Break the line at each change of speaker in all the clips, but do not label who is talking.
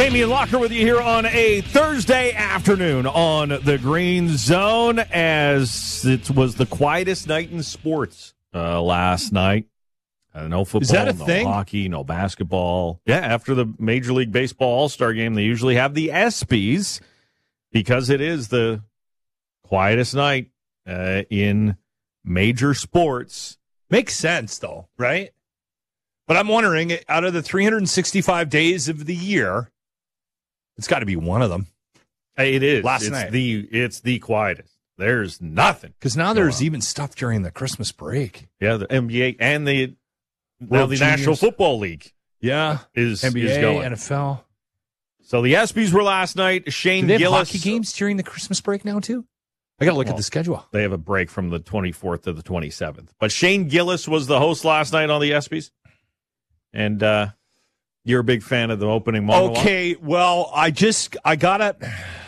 Jamie and Locker with you here on a Thursday afternoon on the Green Zone, as it was the quietest night in sports last night. No football,
Is that a
no
thing?
hockey, no basketball. Yeah, after the Major League Baseball All-Star game, they usually have the ESPYs because it is the quietest night in major sports.
Makes sense, though, right? But I'm wondering, out of the 365 days of the year, it's got to be one of them.
It is.
Last night.
It's the quietest. There's nothing.
Because now there's even stuff during the Christmas break.
Yeah, the NBA and the
World
National
Juniors.
Football League
Yeah.
is
NBA,
going.
NFL.
So the ESPYs were last night. Shane
Do they have
Gillis.
hockey games during the Christmas break now, too? I got to look at the schedule.
They have a break from the 24th to the 27th. But Shane Gillis was the host last night on the ESPYs. And you're a big fan of the opening monologue.
Okay, well, I gotta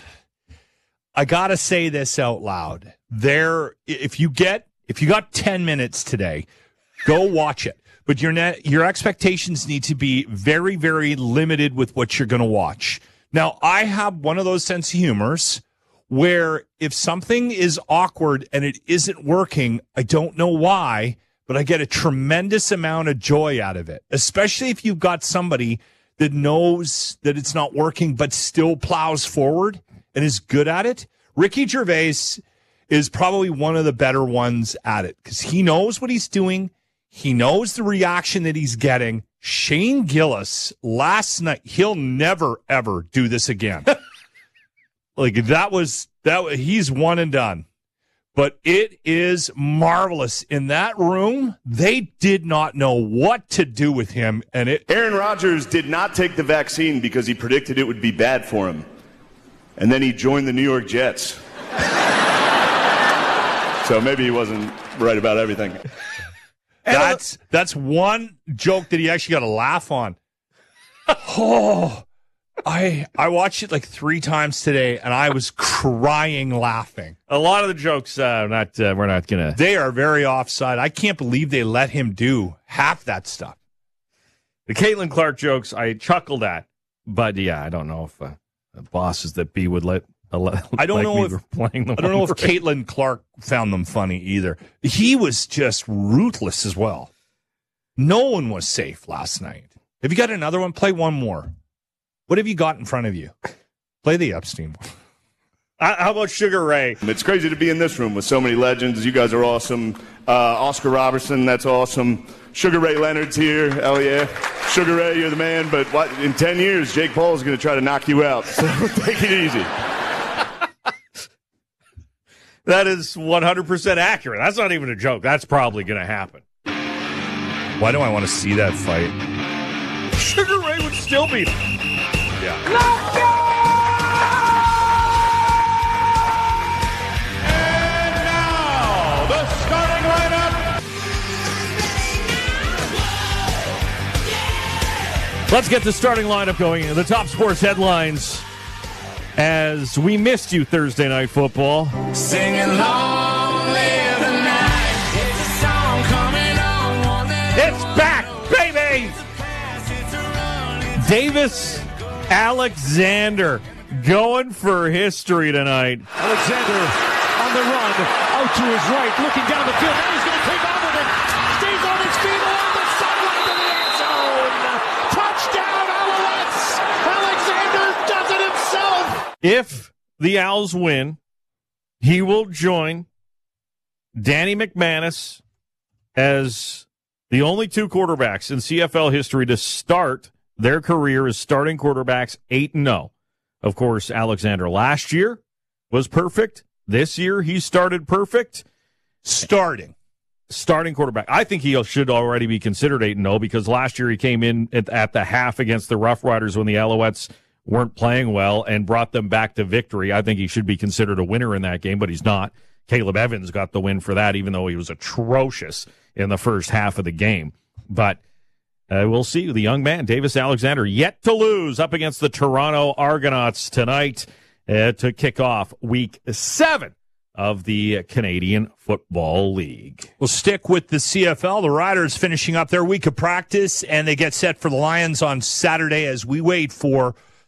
say this out loud. If you got 10 minutes today, go watch it. But your expectations need to be very, very limited with what you're going to watch. Now, I have one of those sense of humors where if something is awkward and it isn't working, I don't know why, but I get a tremendous amount of joy out of it, especially if you've got somebody that knows that it's not working but still plows forward and is good at it. Ricky Gervais is probably one of the better ones at it because he knows what he's doing. He knows the reaction that he's getting. Shane Gillis last night, he'll never, ever do this again. He's one and done. But it is marvelous. In that room, they did not know what to do with him.
Aaron Rodgers did not take the vaccine because he predicted it would be bad for him. And then he joined the New York Jets. So maybe he wasn't right about everything.
That's one joke that he actually got a laugh on. Oh, I watched it like 3 times today, and I was crying laughing.
A lot of the jokes, we're not going to.
They are very offside. I can't believe they let him do half that stuff.
The Caitlin Clark jokes I chuckled at, but yeah, I don't know if the bosses that be would let.
I don't know if Caitlin Clark found them funny either. He was just ruthless as well. No one was safe last night. Have you got another one? Play one more. What have you got in front of you? Play the Epstein one.
How about Sugar Ray?
It's crazy to be in this room with so many legends. You guys are awesome. Oscar Robertson, that's awesome. Sugar Ray Leonard's here. Hell yeah. Sugar Ray, you're the man. But in 10 years, Jake Paul's going to try to knock you out. So take it easy.
That is 100% accurate. That's not even a joke. That's probably going to happen.
Why do I want to see that fight?
Sugar Ray would still beat him. Yeah.
Let's go! And now, the starting lineup.
Let's get the starting lineup going. The top sports headlines as we missed you Thursday Night Football.
Sing along, live the night. It's a song coming on.
It's back, baby! Davis Alexander going for history tonight.
Alexander on the run, out to his right, looking down the field. Now he's going to take off with it. Stays on his feet along the sideline to the end zone. Touchdown, Alouettes! Alexander does it himself.
If the Owls win, he will join Danny McManus as the only 2 quarterbacks in CFL history to start their career as starting quarterbacks 8-0. Of course, Alexander last year was perfect. This year, he started perfect. Starting quarterback. I think he should already be considered 8-0 because last year he came in at the half against the Rough Riders when the Alouettes weren't playing well and brought them back to victory. I think he should be considered a winner in that game, but he's not. Caleb Evans got the win for that, even though he was atrocious in the first half of the game. But we'll see. The young man, Davis Alexander, yet to lose up against the Toronto Argonauts tonight to kick off Week 7 of the Canadian Football League.
We'll stick with the CFL. The Riders finishing up their week of practice, and they get set for the Lions on Saturday as we wait for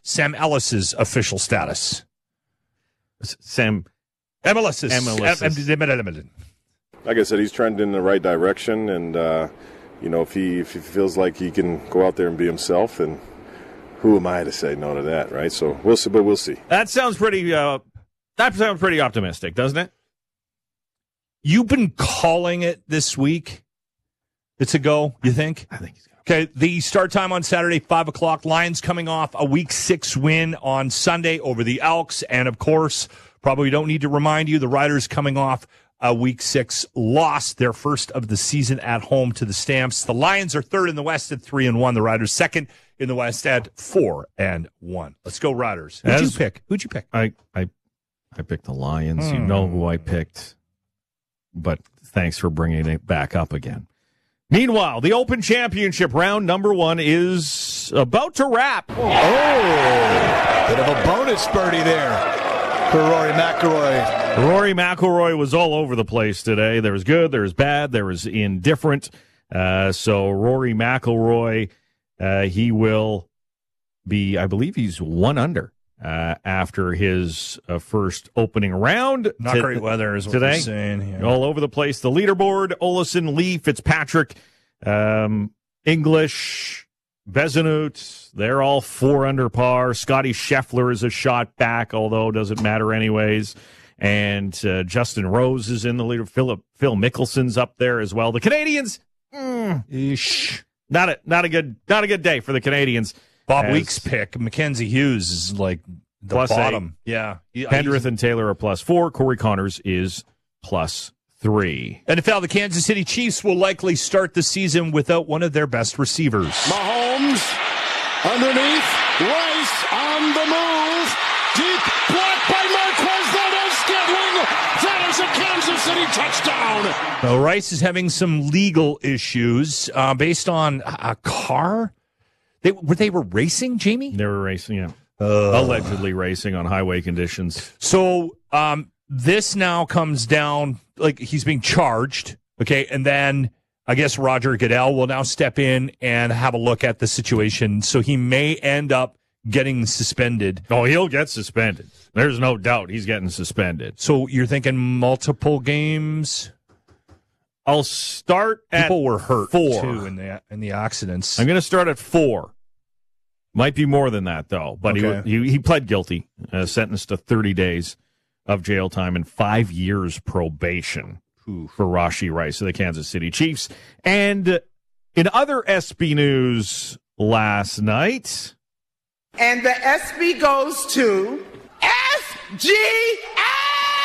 Sam Ellis's official status?
Sam
Ellis's.
Like I said, he's trending in the right direction, and if he feels like he can go out there and be himself, and who am I to say no to that, right? So we'll see, but we'll see.
That sounds pretty. That sounds pretty optimistic, doesn't it?
You've been calling it this week. It's a go, you think?
I think he's going to.
Okay, the start time on Saturday, 5 o'clock. Lions coming off a Week 6 win on Sunday over the Elks. And, of course, probably don't need to remind you, the Riders coming off a Week 6 loss, their first of the season at home to the Stamps. The Lions are third in the West at 3-1. The Riders second in the West at 4-1. Let's go, Riders. Who'd you pick?
I picked the Lions. You know who I picked. But thanks for bringing it back up again. Meanwhile, the Open Championship round number 1 is about to wrap.
Bit of a bonus birdie there for Rory McIlroy.
Rory McIlroy was all over the place today. There was good, there was bad, there was indifferent. So Rory McIlroy, he will be, I believe he's 1 under after his first opening round.
Not great weather is what
today.
they're saying. Yeah.
All over the place. The leaderboard, Olesen, Lee, Fitzpatrick, English, Bezenut, they're all 4 under par. Scotty Scheffler is a shot back, although doesn't matter anyways. And Justin Rose is in the leader. Phil Mickelson's up there as well. The Canadians, not a good day for the Canadians.
Bob Weeks' pick, Mackenzie Hughes, is like the bottom.
8.
Yeah.
Pendrith and Taylor are +4. Corey Connors is +3.
NFL, the Kansas City Chiefs will likely start the season without one of their best receivers.
Mahomes underneath, Rice on the move, deep block by Marquez, that is Skidling. That is a Kansas City touchdown.
Now, Rice is having some legal issues based on a car. They were racing, Jamie?
They were racing, yeah. Allegedly racing on highway conditions.
So this now comes down, like he's being charged, okay, and then I guess Roger Goodell will now step in and have a look at the situation. So he may end up getting suspended.
Oh, he'll get suspended. There's no doubt he's getting suspended.
So you're thinking multiple games?
I'll start at
People were hurt
4.
too in the accidents.
I'm going to start at 4. Might be more than that, though. But
Okay.
he pled guilty, sentenced to 30 days of jail time and 5 years probation for Rashee Rice of the Kansas City Chiefs. And in other SB news last night,
And the SB goes to SGA,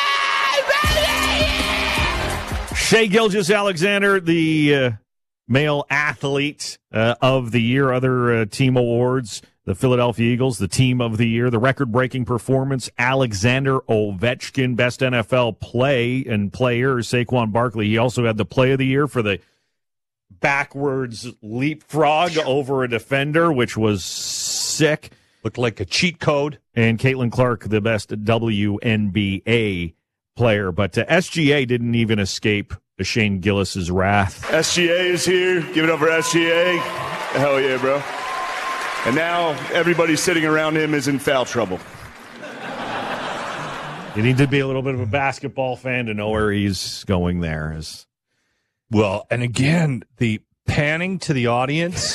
baby!
Shea Gilgeous-Alexander, the male athlete of the year, other team awards, the Philadelphia Eagles, the team of the year, the record-breaking performance, Alexander Ovechkin, best NFL play and player, Saquon Barkley. He also had the play of the year for the backwards leapfrog over a defender, which was sick.
Looked like a cheat code.
And Caitlin Clark, the best WNBA player. But SGA didn't even escape Shane Gillis's wrath.
SGA is here. Give it up for SGA. Hell yeah, bro. And now everybody sitting around him is in foul trouble.
You need to be a little bit of a basketball fan to know where he's going there.
Well, and again, the panning to the audience,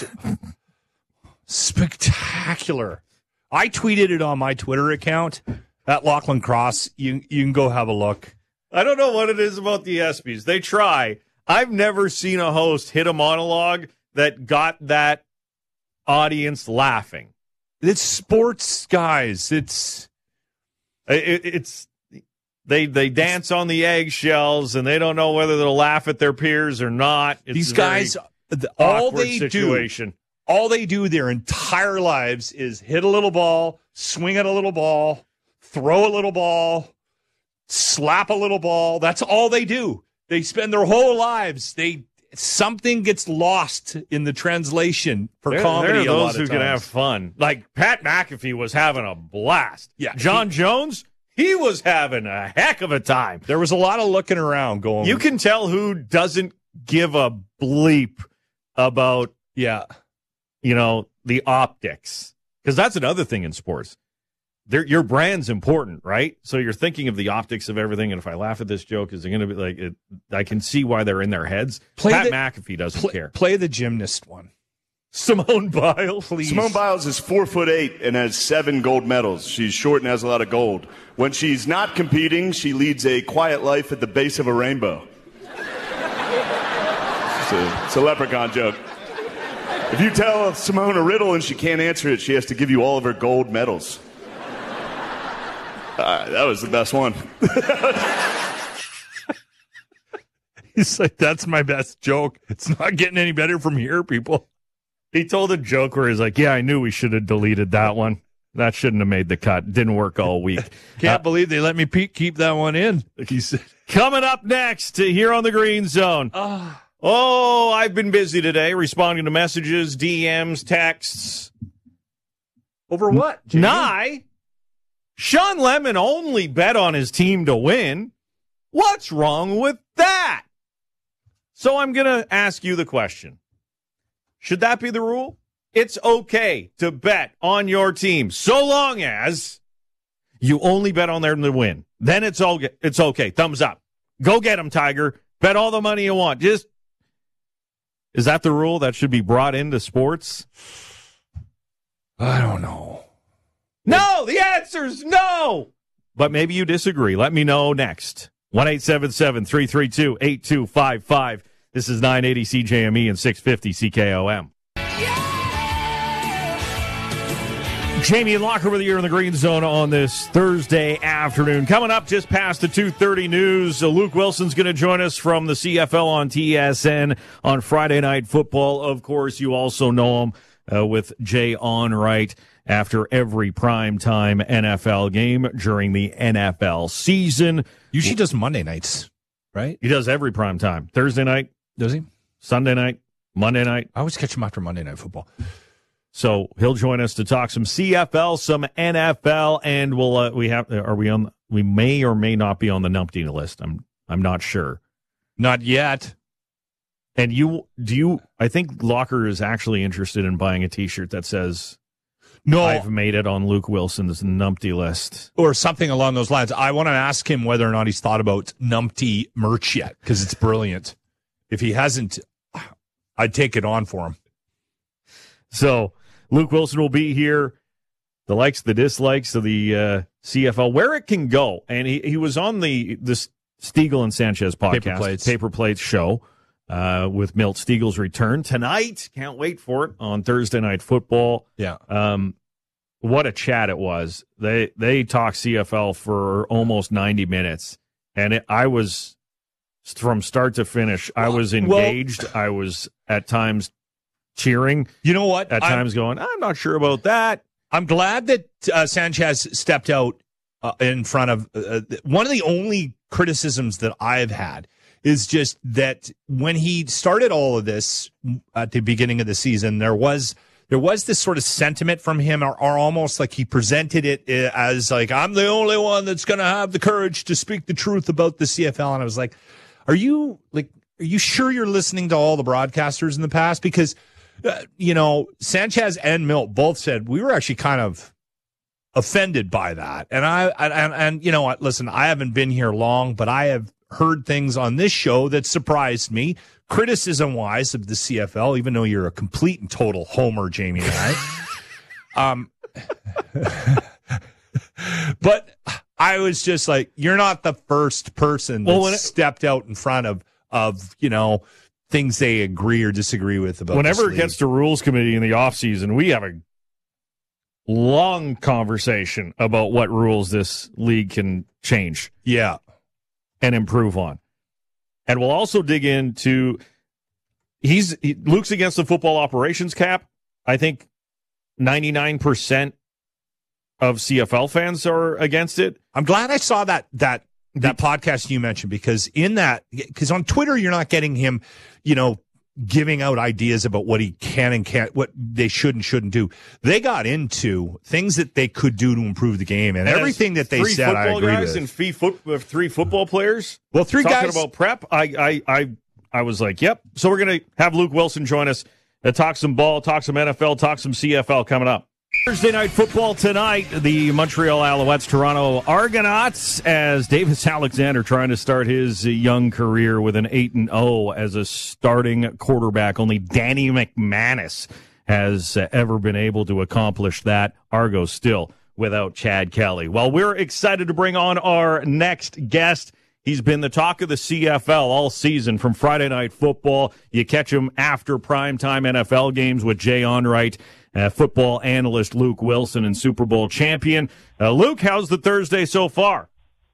spectacular. I tweeted it on my Twitter account at Lachlan Cross. You can go have a look.
I don't know what it is about the ESPYs. They try. I've never seen a host hit a monologue that got that audience laughing.
It's sports, guys.
It's they dance on the eggshells and they don't know whether they'll laugh at their peers or not. It's
these guys, all they
situation.
All they do their entire lives is hit a little ball, swing at a little ball, throw a little ball, slap a little ball. That's all they do. They spend their whole lives. Something gets lost in the translation for comedy.
There are
a lot
those
of
who can
times.
have fun. Like Pat McAfee was having a blast.
Yeah,
John Jones, he was having a heck of a time.
There was a lot of looking around going.
You can tell who doesn't give a bleep about,
yeah.
the optics. Because that's another thing in sports. Your brand's important, right? So you're thinking of the optics of everything. And if I laugh at this joke, is it going to be like it? I can see why they're in their heads. Pat McAfee doesn't care.
Play the gymnast one.
Simone Biles, please.
Simone Biles is 4'8" and has 7 gold medals. She's short and has a lot of gold. When she's not competing, she leads a quiet life at the base of a rainbow. It's a leprechaun joke. If you tell Simone a riddle and she can't answer it, she has to give you all of her gold medals. That was the best one.
He's like, that's my best joke. It's not getting any better from here, people.
He told a joke where he's like, yeah, I knew we should have deleted that one. That shouldn't have made the cut. Didn't work all week.
Can't believe they let me keep that one in.
Like he said. Coming up next here on the Green Zone. Oh, I've been busy today responding to messages, DMs, texts.
Over what?
Nye, Sean Lemon only bet on his team to win. What's wrong with that? So I'm going to ask you the question. Should that be the rule? It's okay to bet on your team so long as you only bet on them to win. Then it's okay. Thumbs up. Go get them, Tiger. Bet all the money you want. Is that the rule that should be brought into sports?
I don't know.
No, the answer's no. But maybe you disagree. Let me know next. 1-877-332-8255. This is 980 CJME and 650 CKOM. Jamie and Locker with you here in the Green Zone on this Thursday afternoon. Coming up just past the 2:30 news, Luke Wilson's going to join us from the CFL on TSN on Friday Night Football. Of course, you also know him with Jay Onrait after every primetime NFL game during the NFL season.
Usually does Monday nights, right?
He does every primetime. Thursday night.
Does he?
Sunday night. Monday night.
I always catch him after Monday Night Football.
So he'll join us to talk some CFL, some NFL, and we may or may not be on the Numpty list. I'm not sure.
Not yet.
And I think Locker is actually interested in buying a t-shirt that says,
no,
I've made it on Luke Wilson's Numpty list.
Or something along those lines. I want to ask him whether or not he's thought about Numpty merch yet, because it's brilliant. If he hasn't, I'd take it on for him.
So Luke Wilson will be here. The likes, the dislikes of the CFL, where it can go. And he was on the Stiegel and Sanchez podcast, Paper Plates show, with Milt Stiegel's return tonight. Can't wait for it on Thursday Night Football.
Yeah.
What a chat it was. They talked CFL for almost 90 minutes. And I was, from start to finish, I was engaged. I was at times cheering.
You know what?
At times going, I'm not sure about that.
I'm glad that Sanchez stepped out in front of one of the only criticisms that I've had is just that when he started all of this at the beginning of the season, there was this sort of sentiment from him, or almost like he presented it as like, I'm the only one that's going to have the courage to speak the truth about the CFL. And I was like, are you sure you're listening to all the broadcasters in the past? Because Sanchez and Milt both said we were actually kind of offended by that. And you know what? Listen, I haven't been here long, but I have heard things on this show that surprised me, criticism-wise, of the CFL, even though you're a complete and total homer, Jamie and I. But I was just like, you're not the first person that stepped out in front of things they agree or disagree with about
whenever it gets to rules committee in the offseason, we have a long conversation about what rules this league can change.
Yeah.
And improve on. And we'll also dig into Luke's against the football operations cap. I think 99% of CFL fans are against it.
I'm glad I saw that podcast you mentioned, because on Twitter, you're not getting him, giving out ideas about what he can and can't, what they should and shouldn't do. They got into things that they could do to improve the game, and everything that they said, I agree with.
And 3 football players.
Well, 3
talking
guys
about prep. I was like, yep. So we're gonna have Luke Wilson join us to talk some ball, talk some NFL, talk some CFL coming up. Thursday night football tonight, the Montreal Alouettes, Toronto Argonauts, as Davis Alexander trying to start his young career with an 8-0 as a starting quarterback. Only Danny McManus has ever been able to accomplish that. Argo still without Chad Kelly. Well, we're excited to bring on our next guest. He's been the talk of the CFL all season from Friday Night Football. You catch him after primetime NFL games with Jay Onrait, football analyst Luke Wilson, and Super Bowl champion. Luke, how's the Thursday so far?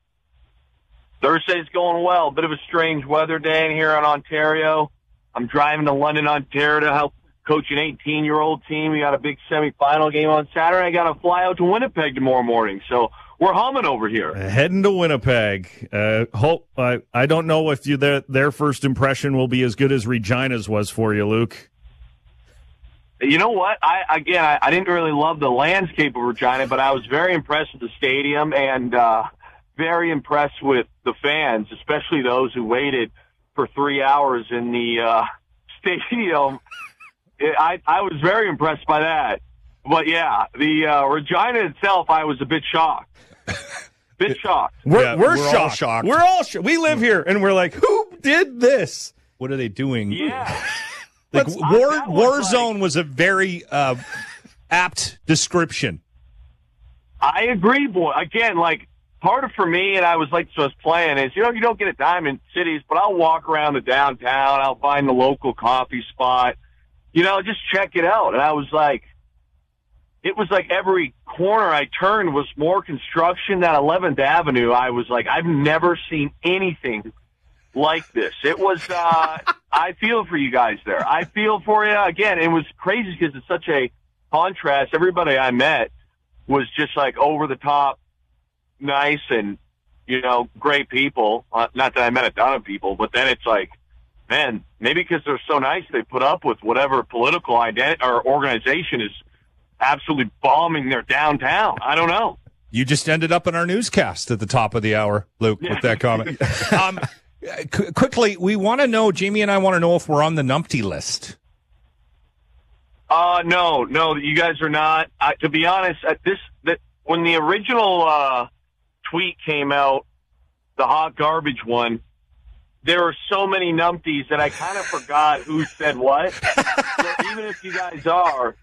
Thursday's going well. Bit of a strange weather day in here in Ontario. I'm driving to London, Ontario to help coach an 18-year-old team. We got a big semifinal game on Saturday. I got to fly out to Winnipeg tomorrow morning, so we're humming over here.
Heading to Winnipeg. I don't know if their first impression will be as good as Regina's was for you, Luke.
You know what? I didn't really love the landscape of Regina, but I was very impressed with the stadium and very impressed with the fans, especially those who waited for 3 hours in the stadium. I was very impressed by that. But, yeah, the Regina itself, I was a bit shocked. We're
shocked.
shocked.
We're all shocked. We live here, and we're like, who did this?
What are they doing?
Yeah.
Like Warzone was a very apt description.
I agree, boy. Again, like, part of for me, and I was playing is, you don't get a dime in cities, but I'll walk around the downtown. I'll find the local coffee spot, just check it out. And I was like, it was like every corner I turned was more construction. That 11th Avenue, I was like, I've never seen anything like this. It was, I feel for you guys there. I feel for you. Again, it was crazy because it's such a contrast. Everybody I met was just like over the top, nice and, great people. Not that I met a ton of people, but then it's like, man, maybe because they're so nice, they put up with whatever political identity or organization is absolutely bombing their downtown. I don't know.
You just ended up in our newscast at the top of the hour, Luke, with that comment. Quickly, we want to know, Jamie and I want to know if we're on the Numpty list.
No, you guys are not. To be honest, when the original tweet came out, the hot garbage one, there were so many numpties that I kind of forgot who said what. So even if you guys are,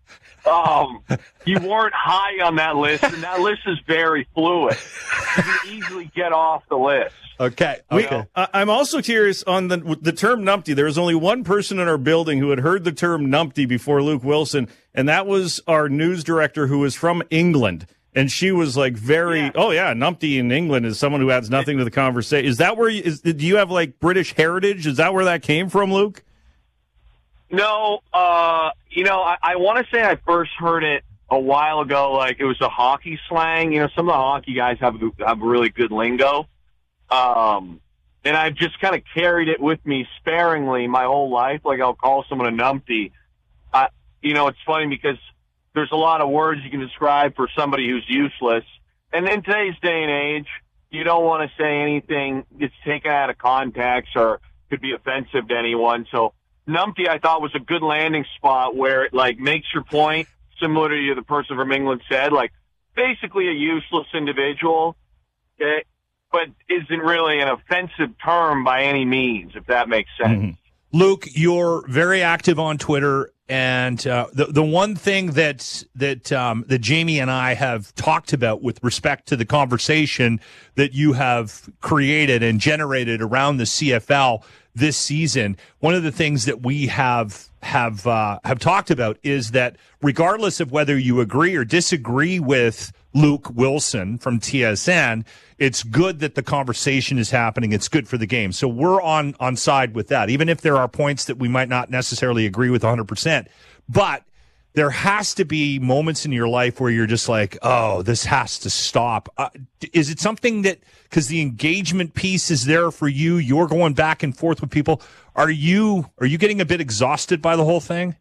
you weren't high on that list, and that list is very fluid. You can easily get off the list.
Okay.
I'm also curious on the term numpty. There was only one person in our building who had heard the term numpty before Luke Wilson, and that was our news director who was from England. And she was like numpty in England is someone who adds nothing to the conversation. Is that where do you have like British heritage? Is that where that came from, Luke?
No, I want to say I first heard it a while ago. Like it was a hockey slang. Some of the hockey guys have really good lingo. And I've just kind of carried it with me sparingly my whole life. Like I'll call someone a numpty. It's funny because there's a lot of words you can describe for somebody who's useless. And in today's day and age, you don't want to say anything that's taken out of context or could be offensive to anyone. So numpty, I thought, was a good landing spot where it like makes your point, similar to the person from England said, like basically a useless individual, okay, but isn't really an offensive term by any means, if that makes sense.
Mm-hmm. Luke, you're very active on Twitter. And the one thing that Jamie and I have talked about with respect to the conversation that you have created and generated around the CFL this season, one of the things that we have talked about is that regardless of whether you agree or disagree with Luke Wilson from TSN, it's good that the conversation is happening. It's good for the game. So we're on side with that, even if there are points that we might not necessarily agree with 100%. But there has to be moments in your life where you're just like, oh, this has to stop. Is it something that, because the engagement piece is there for you, you're going back and forth with people, are you getting a bit exhausted by the whole thing?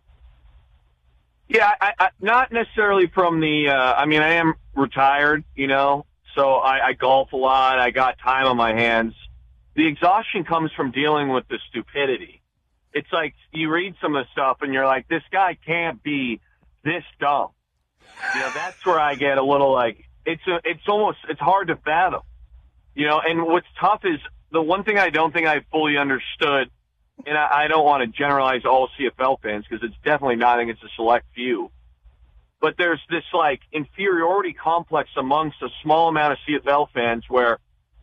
Yeah, I not necessarily from the, I am retired, so I golf a lot. I got time on my hands. The exhaustion comes from dealing with the stupidity. It's like you read some of the stuff and you're like, this guy can't be this dumb. That's where I get a little like, it's hard to fathom. And what's tough is the one thing I don't think I fully understood, and I don't want to generalize all CFL fans because it's definitely not, I think it's a select few. But there's this like inferiority complex amongst a small amount of CFL fans where,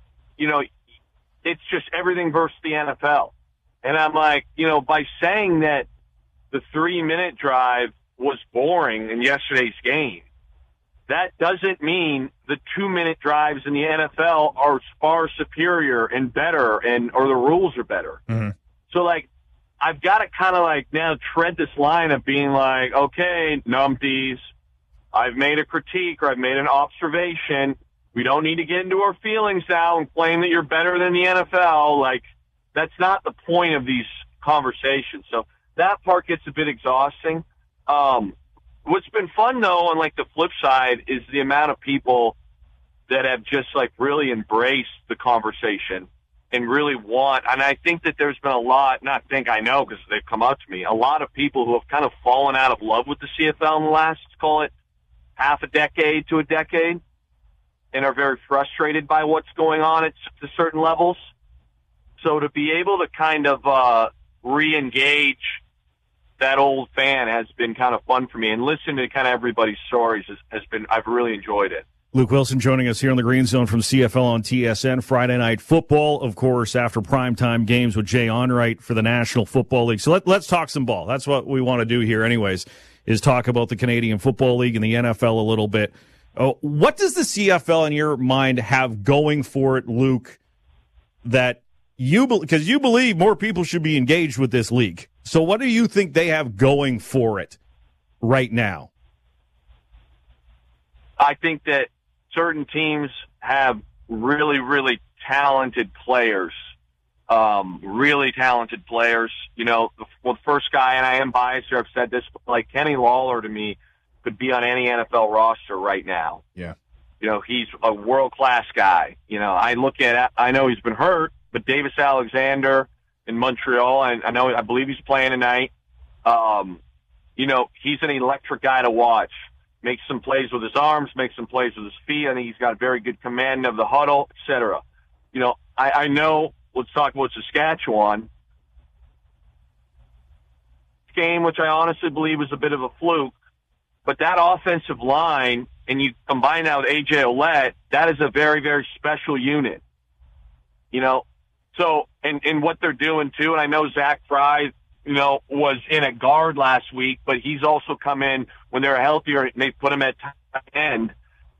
it's just everything versus the NFL. And I'm like, by saying that the 3-minute drive was boring in yesterday's game, that doesn't mean the 2-minute drives in the NFL are far superior and better or the rules are better.
Mm-hmm.
So like, I've got to kind of like now tread this line of being like, okay, numpties, I've made a critique or I've made an observation. We don't need to get into our feelings now and claim that you're better than the NFL. Like, that's not the point of these conversations. So that part gets a bit exhausting. What's been fun, though, on, like, the flip side is the amount of people that have just, like, really embraced the conversation and really want – and I think that there's been a lot – not think I know because they've come up to me – a lot of people who have kind of fallen out of love with the CFL in the last, call it, half a decade to a decade, and are very frustrated by what's going on at certain levels. So to be able to kind of re-engage that old fan has been kind of fun for me. And listening to kind of everybody's stories has been, I've really enjoyed it.
Luke Wilson joining us here on the Green Zone from CFL on TSN. Friday Night Football, of course, after primetime games with Jay Onrait for the National Football League. So let's talk some ball. That's what we want to do here anyways, is talk about the Canadian Football League and the NFL a little bit. What does the CFL in your mind have going for it, Luke, that because you believe more people should be engaged with this league. So what do you think they have going for it right now?
I think that certain teams have really, really talented players. Really talented players. The first guy, and I am biased here, I've said this, but like Kenny Lawler to me could be on any NFL roster right now.
Yeah.
He's a world-class guy. I know he's been hurt, but Davis Alexander in Montreal, I believe he's playing tonight. He's an electric guy to watch. Makes some plays with his arms, makes some plays with his feet. I think he's got very good command of the huddle, etc. I know, let's talk about Saskatchewan. Game, which I honestly believe was a bit of a fluke, but that offensive line, and you combine that with A.J. Ouellette, that is a very, very special unit. So, and what they're doing too, and I know Zach Fry, was in a guard last week, but he's also come in when they're healthier and they put him at tight end.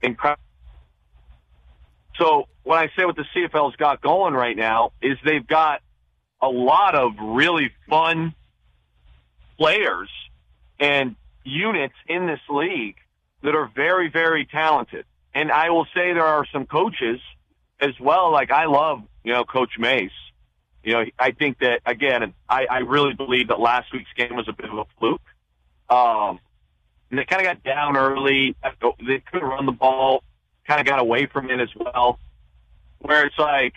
So what I say what the CFL's got going right now is they've got a lot of really fun players and units in this league that are very, very talented. And I will say there are some coaches as well. Like I love, Coach Mace. I think that, again, I really believe that last week's game was a bit of a fluke. And they kind of got down early. They couldn't run the ball, kind of got away from it as well. Where it's like,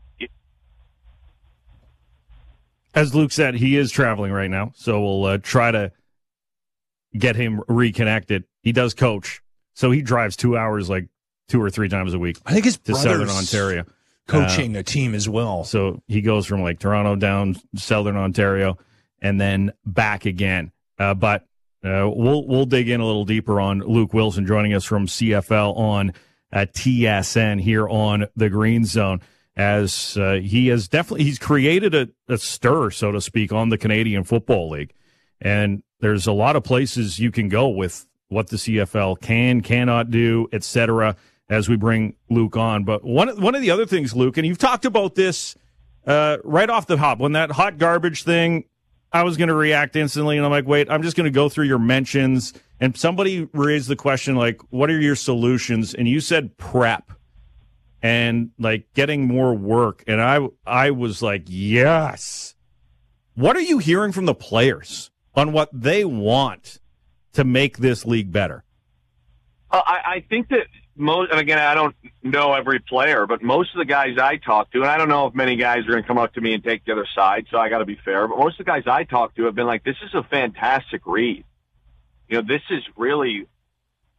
as Luke said, he is traveling right now, so we'll try to get him reconnected. He does coach, so he drives 2 hours like 2 or 3 times a week.
I think his
to
brother's
Southern Ontario,
coaching a team as well.
So he goes from like Toronto down Southern Ontario and then back again. But we'll dig in a little deeper on Luke Wilson joining us from CFL on TSN here on the Green Zone, as he's created a stir, so to speak, on the Canadian Football League. And there's a lot of places you can go with what the CFL cannot do, etc., as we bring Luke on. But one of the other things, Luke, and you've talked about this right off the hop, when that hot garbage thing, I was going to react instantly, and I'm like, wait, I'm just going to go through your mentions. And somebody raised the question, like, what are your solutions? And you said prep and, like, getting more work. And I was like, yes. What are you hearing from the players on what they want to make this league better?
I think that most, and again, I don't know every player, but most of the guys I talk to, and I don't know if many guys are going to come up to me and take the other side, so I got to be fair, but most of the guys I talk to have been like, this is a fantastic read. This is really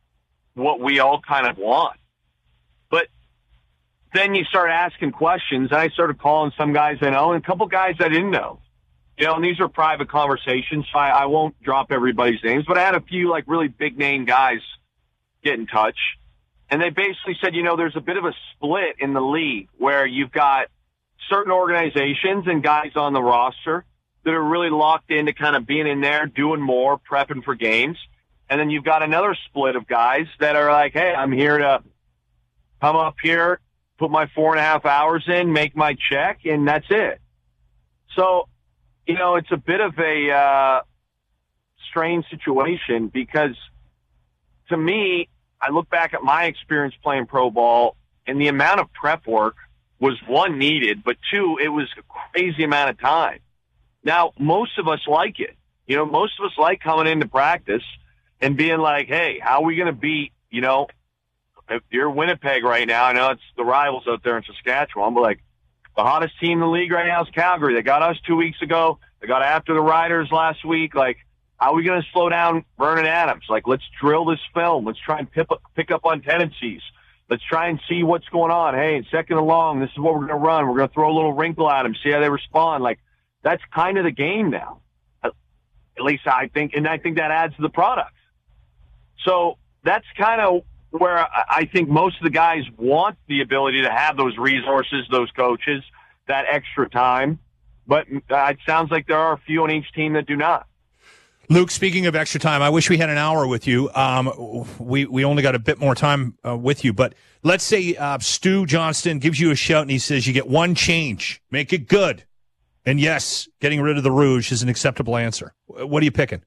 what we all kind of want. But then you start asking questions, and I started calling some guys I know and a couple guys I didn't know. And these are private conversations, so I won't drop everybody's names, but I had a few like really big name guys get in touch, and they basically said, there's a bit of a split in the league where you've got certain organizations and guys on the roster that are really locked into kind of being in there, doing more, prepping for games. And then you've got another split of guys that are like, hey, I'm here to come up here, put my 4.5 hours in, make my check, and that's it. So, it's a bit of a strange situation because to me, I look back at my experience playing pro ball, and the amount of prep work was, one, needed, but two, it was a crazy amount of time. Now, most of us like it. Most of us like coming into practice and being like, hey, how are we going to beat, if you're Winnipeg right now, I know it's the rivals out there in Saskatchewan, but like the hottest team in the league right now is Calgary. They got us 2 weeks ago. They got after the Riders last week. Like, how are we going to slow down Vernon Adams? Like, let's drill this film. Let's try and pick up on tendencies. Let's try and see what's going on. Hey, in second and long, this is what we're going to run. We're going to throw a little wrinkle at them, see how they respond. Like, that's kind of the game now. At least I think, and I think that adds to the product. So that's kind of where I think most of the guys want the ability to have those resources, those coaches, that extra time. But it sounds like there are a few on each team that do not.
Luke, speaking of extra time, I wish we had an hour with you. We only got a bit more time with you. But let's say Stu Johnston gives you a shout and he says you get one change. Make it good. And yes, getting rid of the Rouge is an acceptable answer. What are you picking?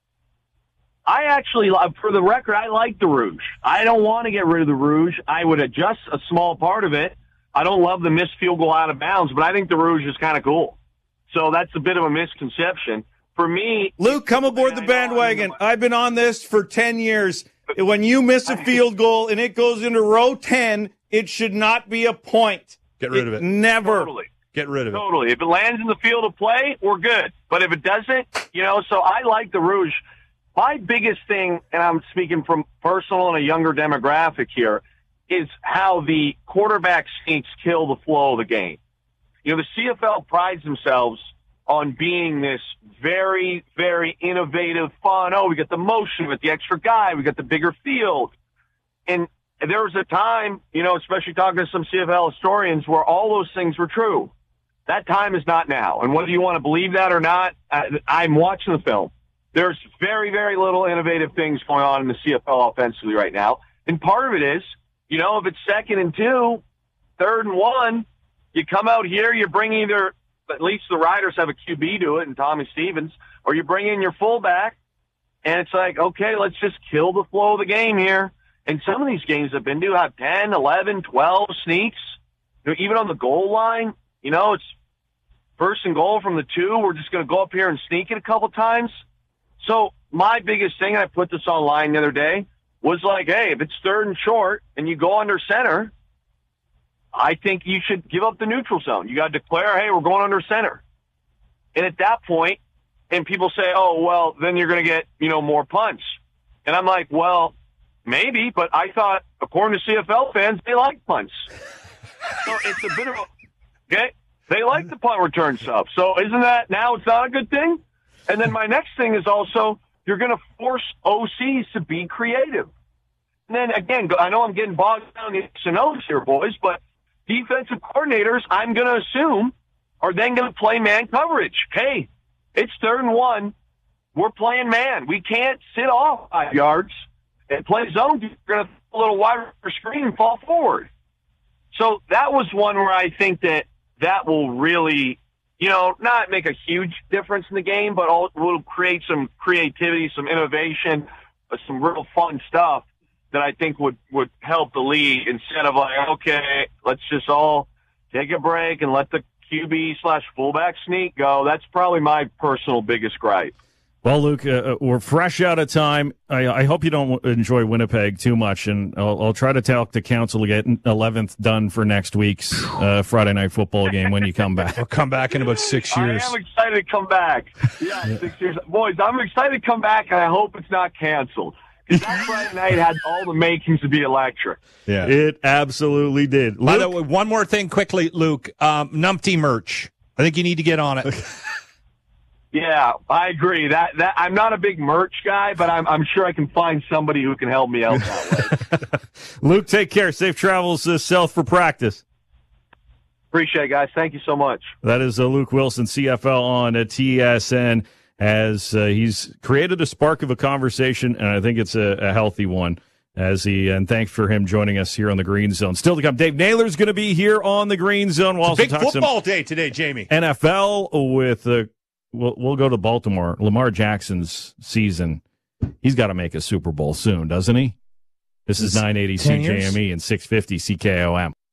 I actually, for the record, I like the Rouge. I don't want to get rid of the Rouge. I would adjust a small part of it. I don't love the missed field goal out of bounds, but I think the Rouge is kind of cool. So that's a bit of a misconception. For me,
Luke, come aboard the bandwagon. I've been on this for 10 years. When you miss a field goal and it goes into row 10, it should not be a point.
Get rid of it.
Never.
Totally.
Get rid of it.
Totally. If it lands in the field of play, we're good. But if it doesn't, so I like the Rouge. My biggest thing, and I'm speaking from personal and a younger demographic here, is how the quarterback sneaks kill the flow of the game. The CFL prides themselves on being this very, very innovative, fun. Oh, we got the motion with the extra guy. We got the bigger field. And there was a time, especially talking to some CFL historians, where all those things were true. That time is not now. And whether you want to believe that or not, I'm watching the film. There's very, very little innovative things going on in the CFL offensively right now. And part of it is, if it's 2nd and 2, 3rd and 1, you come out here, you bring either, at least the Riders have a QB do it, and Tommy Stevens, or you bring in your fullback, and it's like, okay, let's just kill the flow of the game here. And some of these games I've been to have 10, 11, 12 sneaks. Even on the goal line, it's 1st and goal from the 2. We're just going to go up here and sneak it a couple times. So my biggest thing, I put this online the other day, was like, hey, if it's 3rd and short and you go under center, I think you should give up the neutral zone. You got to declare, hey, we're going under center. And at that point, and people say, oh, well, then you're going to get, more punts. And I'm like, well, maybe, but I thought, according to CFL fans, they like punts. So it's a bit of okay, they like the punt return stuff. So isn't that, now it's not a good thing? And then my next thing is also, you're going to force OCs to be creative. And then again, I know I'm getting bogged down in the X and O's here, boys, but defensive coordinators, I'm going to assume, are then going to play man coverage. Hey, it's 3rd and 1. We're playing man. We can't sit off 5 yards and play zone. You're going to throw a little wider screen and fall forward. So that was one where I think that will really, not make a huge difference in the game, but will create some creativity, some innovation, some real fun stuff that I think would help the league instead of like, okay, let's just all take a break and let the QB/fullback sneak go. That's probably my personal biggest gripe.
Well, Luke, we're fresh out of time. I hope you don't enjoy Winnipeg too much, and I'll try to talk to council to get 11th done for next week's Friday Night Football game when you come back.
We'll come back in about 6 years.
I am excited to come back. Yeah, 6 years. Boys, I'm excited to come back, and I hope it's not canceled. 'Cause that Friday night had all the makings to be electric.
Yeah.
It absolutely did.
By the
Luke?
way, one more thing quickly, Luke. Numpty merch. I think you need to get on it.
Yeah, I agree. That I'm not a big merch guy, but I'm sure I can find somebody who can help me out that way.
Luke, take care. Safe travels south for practice.
Appreciate it, guys. Thank you so much.
That is Luke Wilson, CFL on TSN, as he's created a spark of a conversation, and I think it's a healthy one. And thanks for him joining us here on the Green Zone. Still to come, Dave Naylor's going to be here on the Green Zone. We'll
It's a big
talk
football day today, Jamie.
NFL with we'll go to Baltimore. Lamar Jackson's season. He's got to make a Super Bowl soon, doesn't he? This is 980 CJME and 650 CKOM.